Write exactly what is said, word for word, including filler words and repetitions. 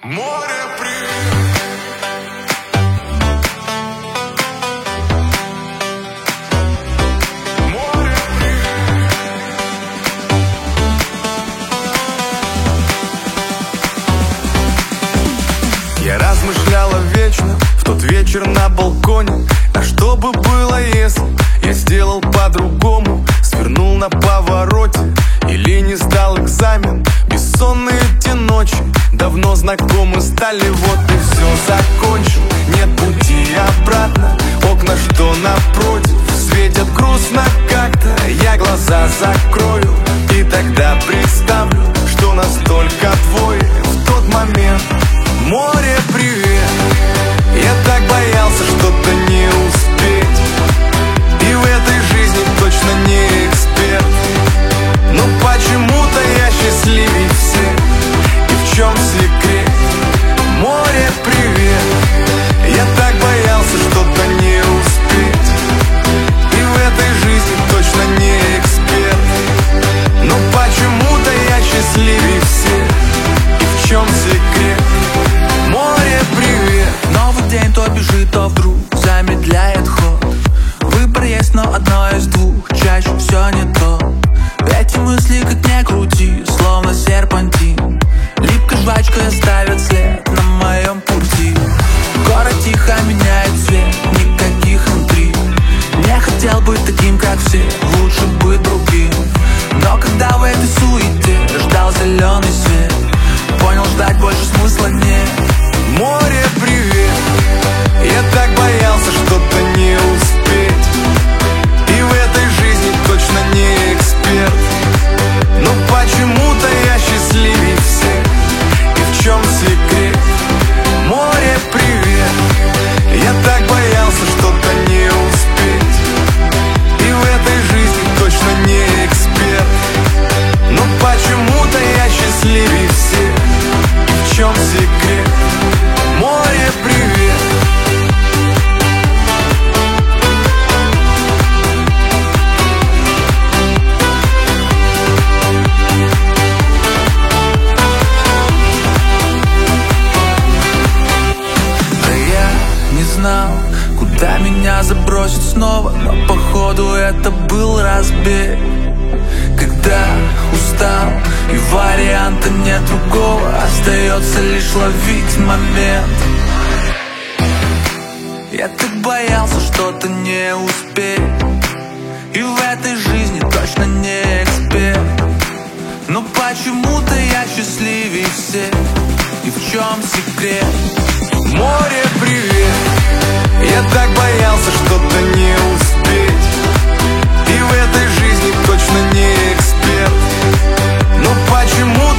Море, привет. Море, привет. Я размышляла вечно в тот вечер на балконе. А что бы было, если я сделал по-другому? Свернул на повороте или не сдал экзамен? Бессонные те ночи давно знакомы стали. Вот и все закончил, нет пути обратно. Окна, что напротив, светят грустно как-то. Я глаза закрою и тогда представлю, что нас только двое в тот момент. Море, привет. Я так боялся что-то не успеть, и в этой жизни точно не эксперт. Но почему-то я счастливее всех. И в чем секрет? Море, привет. Я так боялся что-то не успеть, и в этой жизни точно не эксперт. Но почему-то я счастливее всех. И в чем секрет? Море, привет. Новый день то бежит, то вдруг замедляет ход. Выбор есть, но одно из двух, чаще все не то. Эти мысли, как ни крути, словно серпантин. Липкой жвачкой оставят след на моем пути. Город тихо меняет цвет, никаких интриг. Не хотел быть таким, как все, лучше быть другим. Но когда в этой суете ждал зеленый свет, понял, ждать больше смысла нет. Море, привет. Я так боялся что-то не успеть, и в этой жизни точно не эксперт. Но почему-то я счастливее всех. И в чем секрет? Море, привет. Я так боялся что-то не успеть, и в этой жизни точно не эксперт. Но почему-то я счастливее всех. И в чем секрет? Море, привет. Да я не знал, куда меня забросить снова, но походу это был разбег. Когда устал и варианта нет другого, остается лишь ловить момент. Я так боялся что-то не успеть, и в этой жизни точно не эксперт. Но почему-то я счастливее всех. И в чем секрет? Море, привет. Я так боялся что-то не успеть, и в этой жизни точно не эксперт. Но почему